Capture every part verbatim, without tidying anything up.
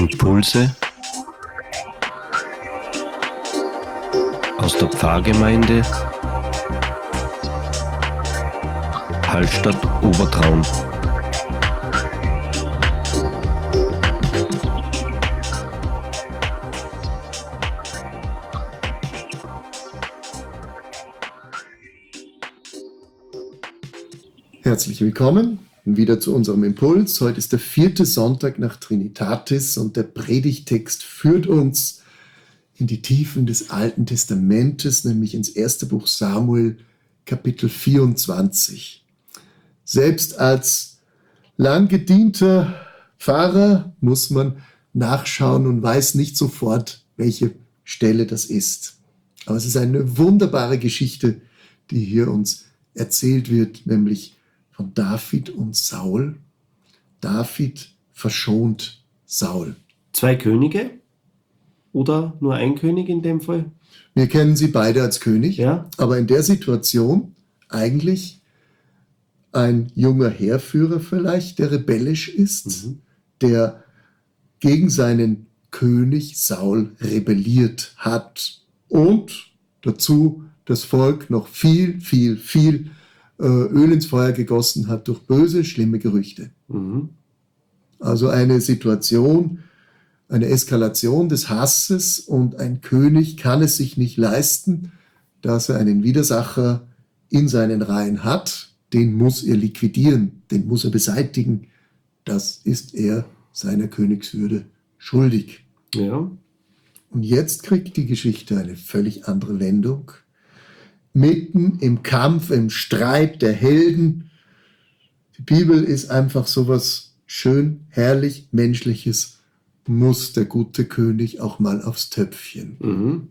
Impulse aus der Pfarrgemeinde Hallstatt Obertraun. Herzlich willkommen wieder zu unserem Impuls. Heute ist der vierte Sonntag nach Trinitatis und der Predigttext führt uns in die Tiefen des Alten Testamentes, nämlich ins erste Buch Samuel, Kapitel vierundzwanzig. Selbst als lang gedienter Pfarrer muss man nachschauen und weiß nicht sofort, welche Stelle das ist. Aber es ist eine wunderbare Geschichte, die hier uns erzählt wird, nämlich von David und Saul. David verschont Saul. Zwei Könige oder nur ein König in dem Fall? Wir kennen sie beide als König, Ja. aber in der Situation eigentlich ein junger Heerführer vielleicht, der rebellisch ist, Mhm. der gegen seinen König Saul rebelliert hat und dazu das Volk noch viel, viel, viel Öl ins Feuer gegossen hat durch böse, schlimme Gerüchte. Mhm. Also eine Situation, eine Eskalation des Hasses, und ein König kann es sich nicht leisten, dass er einen Widersacher in seinen Reihen hat. Den muss er liquidieren, den muss er beseitigen. Das ist er seiner Königswürde schuldig. Ja. Und jetzt kriegt die Geschichte eine völlig andere Wendung. Mitten im Kampf, im Streit der Helden. Die Bibel ist einfach sowas schön, herrlich, menschliches. Muss der gute König auch mal aufs Töpfchen. Mhm.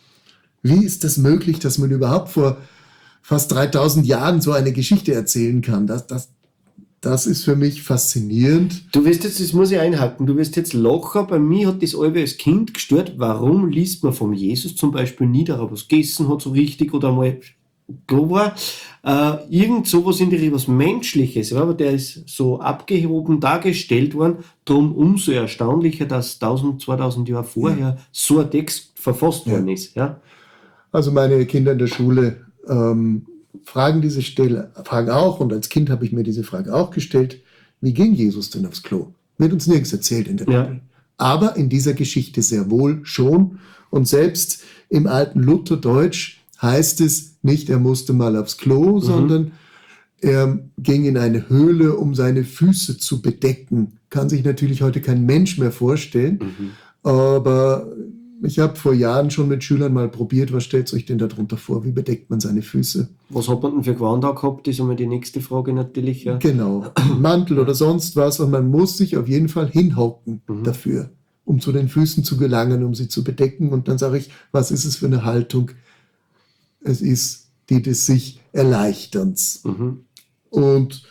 Wie ist das möglich, dass man überhaupt vor fast dreitausend Jahren so eine Geschichte erzählen kann? Das, das, das ist für mich faszinierend. Du wirst jetzt, das muss ich einhalten, du wirst jetzt lachen. Bei mir hat das alle als Kind gestört. Warum liest man vom Jesus zum Beispiel nie, der was gegessen hat, so richtig oder mal grob war? Äh, irgend sowas in die Richtung, was Menschliches, ja, aber der ist so abgehoben dargestellt worden. Darum umso erstaunlicher, dass tausend, zweitausend Jahre vorher Ja. so ein Text verfasst Ja. worden ist. Ja. Also meine Kinder in der Schule ähm, fragen diese Stelle, fragen auch, und als Kind habe ich mir diese Frage auch gestellt, wie ging Jesus denn aufs Klo? Wird uns nirgends erzählt in der Ja. Bibel. Aber in dieser Geschichte sehr wohl schon. Und selbst im alten Lutherdeutsch heißt es nicht, er musste mal aufs Klo, Mhm. sondern er ging in eine Höhle, um seine Füße zu bedecken. Kann sich natürlich heute kein Mensch mehr vorstellen. Mhm. Aber ich habe vor Jahren schon mit Schülern mal probiert, was stellt euch denn darunter vor? Wie bedeckt man seine Füße? Was hat man denn für Gewand auch gehabt? Das ist einmal die nächste Frage natürlich. Ja. Genau, Mantel oder sonst was. Und man muss sich auf jeden Fall hinhocken Mhm. dafür, um zu den Füßen zu gelangen, um sie zu bedecken. Und dann sage ich, was ist es für eine Haltung? Es ist die des sich Erleichterns. Mhm. Und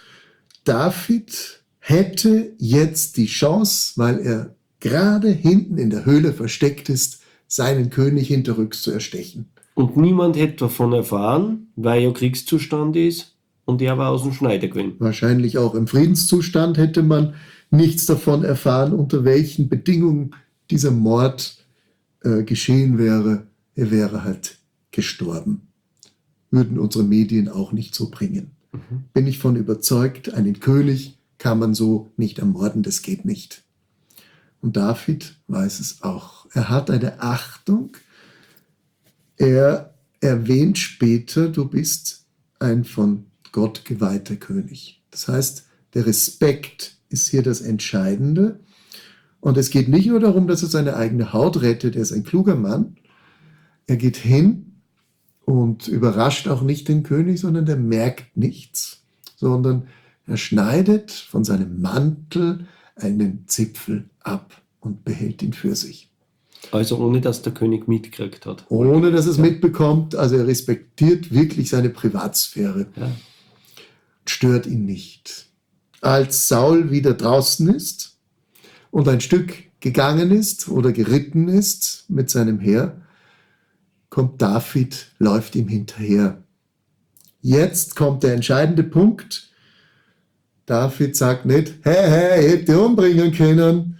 David hätte jetzt die Chance, weil er gerade hinten in der Höhle versteckt ist, seinen König hinterrücks zu erstechen. Und niemand hätte davon erfahren, weil ja Kriegszustand ist und er war aus dem Schneider gewesen. Wahrscheinlich auch im Friedenszustand hätte man nichts davon erfahren, unter welchen Bedingungen dieser Mord äh, geschehen wäre. Er wäre halt gestorben. Würden unsere Medien auch nicht so bringen. Mhm. Bin ich von überzeugt, einen König kann man so nicht ermorden, das geht nicht. Und David weiß es auch. Er hat eine Achtung. Er erwähnt später, du bist ein von Gott geweihter König. Das heißt, der Respekt ist hier das Entscheidende. Und es geht nicht nur darum, dass er seine eigene Haut rettet. Er ist ein kluger Mann. Er geht hin und überrascht auch nicht den König, sondern der merkt nichts, sondern er schneidet von seinem Mantel einen Zipfel ab und behält ihn für sich. Also ohne, dass der König mitgekriegt hat. Ohne, dass es Ja. mitbekommt. Also er respektiert wirklich seine Privatsphäre. Ja. Stört ihn nicht. Als Saul wieder draußen ist und ein Stück gegangen ist oder geritten ist mit seinem Heer, kommt David, läuft ihm hinterher. Jetzt kommt der entscheidende Punkt. David sagt nicht, hey, hey, ich hätte dich umbringen können,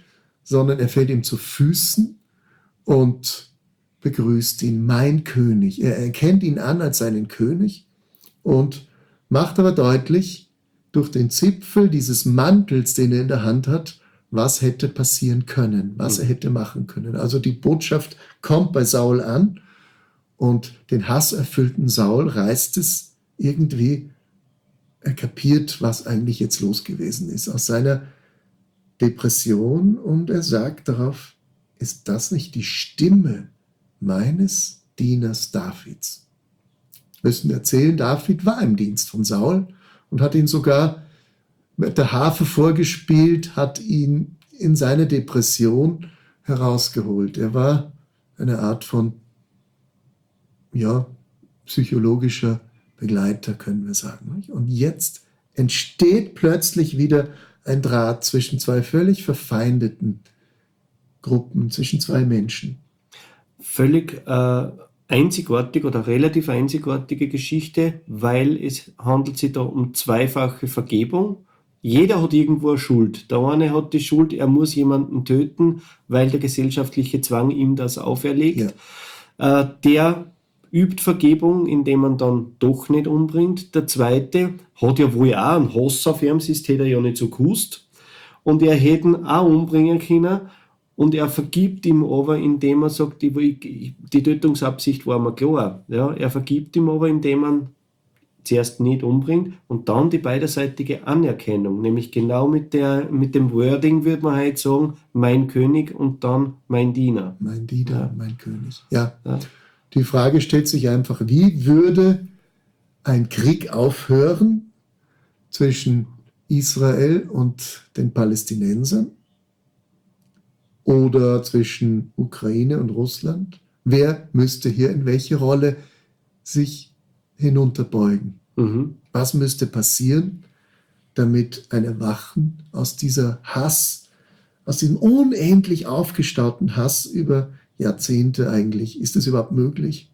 sondern er fällt ihm zu Füßen und begrüßt ihn, mein König. Er erkennt ihn an als seinen König und macht aber deutlich, durch den Zipfel dieses Mantels, den er in der Hand hat, was hätte passieren können, was er hätte machen können. Also die Botschaft kommt bei Saul an und den hasserfüllten Saul reißt es irgendwie, er kapiert, was eigentlich jetzt los gewesen ist aus seiner Depression und er sagt darauf, ist das nicht die Stimme meines Dieners Davids? Wir müssen erzählen, David war im Dienst von Saul und hat ihn sogar mit der Harfe vorgespielt, hat ihn in seine Depression herausgeholt. Er war eine Art von, ja, psychologischer Begleiter, können wir sagen. Und jetzt entsteht plötzlich wieder ein Draht zwischen zwei völlig verfeindeten Gruppen, zwischen zwei Menschen. Völlig äh, einzigartig oder relativ einzigartige Geschichte, weil es handelt sich da um zweifache Vergebung. Jeder hat irgendwo eine Schuld. Der eine hat die Schuld, er muss jemanden töten, weil der gesellschaftliche Zwang ihm das auferlegt. Ja. Äh, der übt Vergebung, indem man dann doch nicht umbringt. Der zweite hat ja wohl auch einen Hass auf ihm, sonst hätte er ja nicht so gewusst. Und er hätte ihn auch umbringen können. Und er vergibt ihm aber, indem er sagt, ich, ich, die Tötungsabsicht war mir klar. Ja, er vergibt ihm aber, indem man zuerst nicht umbringt und dann die beiderseitige Anerkennung, nämlich genau mit, der, mit dem Wording würde man halt sagen, mein König und dann mein Diener. Mein Diener, ja. Mein König. Ja. Ja. Die Frage stellt sich einfach, wie würde ein Krieg aufhören zwischen Israel und den Palästinensern oder zwischen Ukraine und Russland? Wer müsste hier in welche Rolle sich hinunterbeugen? Mhm. Was müsste passieren, damit ein Erwachen aus dieser Hass, aus diesem unendlich aufgestauten Hass über Jahrzehnte eigentlich, ist das überhaupt möglich?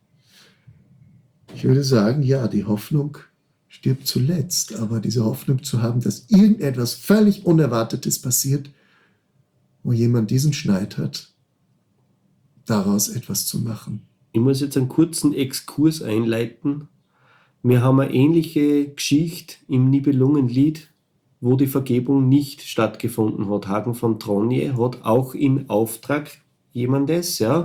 Ich würde sagen, ja, die Hoffnung stirbt zuletzt, aber diese Hoffnung zu haben, dass irgendetwas völlig Unerwartetes passiert, wo jemand diesen Schneid hat, daraus etwas zu machen. Ich muss jetzt einen kurzen Exkurs einleiten. Wir haben eine ähnliche Geschichte im Nibelungenlied, wo die Vergebung nicht stattgefunden hat. Hagen von Tronje hat auch in Auftrag jemandes, ja,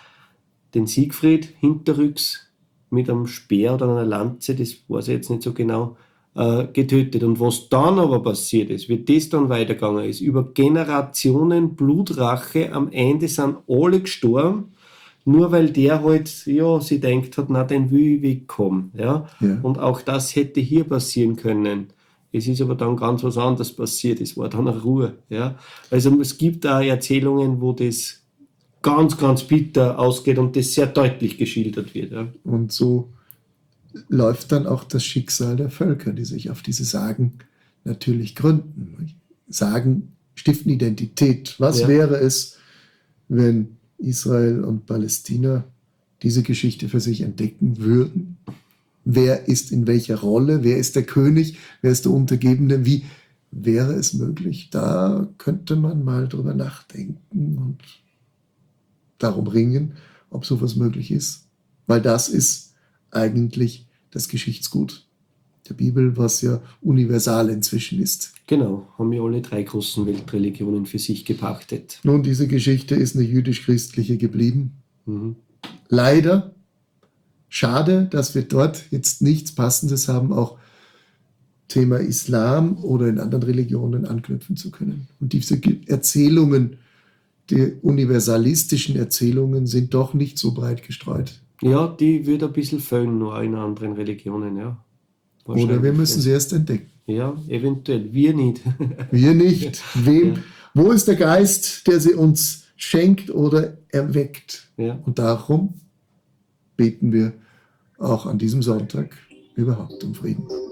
den Siegfried hinterrücks mit einem Speer oder einer Lanze, das weiß ich jetzt nicht so genau, äh, getötet. Und was dann aber passiert ist, wie das dann weitergegangen ist, über Generationen Blutrache, am Ende sind alle gestorben, nur weil der halt, ja, sie denkt hat, na, den will ich wegkommen. Ja? Ja. Und auch das hätte hier passieren können. Es ist aber dann ganz was anderes passiert, es war dann eine Ruhe. Ja? Also es gibt auch Erzählungen, wo das ganz, ganz bitter ausgeht und das sehr deutlich geschildert wird. Ja? Und so läuft dann auch das Schicksal der Völker, die sich auf diese Sagen natürlich gründen. Sagen stiften Identität. Was ja. wäre es, wenn Israel und Palästina diese Geschichte für sich entdecken würden? Wer ist in welcher Rolle? Wer ist der König? Wer ist der Untergebene? Wie wäre es möglich? Da könnte man mal drüber nachdenken und darum ringen, ob sowas möglich ist. Weil das ist eigentlich das Geschichtsgut der Bibel, was ja universal inzwischen ist. Genau, haben ja alle drei großen Weltreligionen für sich gepachtet. Nun, diese Geschichte ist eine jüdisch-christliche geblieben. Mhm. Leider. Schade, dass wir dort jetzt nichts Passendes haben, auch Thema Islam oder in anderen Religionen anknüpfen zu können. Und diese Erzählungen, die universalistischen Erzählungen, sind doch nicht so breit gestreut. Ja, die wird ein bisschen fehlen nur in anderen Religionen, ja. Oder wir müssen sie erst entdecken. Ja, eventuell. Wir nicht. Wir nicht. Wem, ja. Wo ist der Geist, der sie uns schenkt oder erweckt? Ja. Und darum beten wir auch an diesem Sonntag überhaupt um Frieden.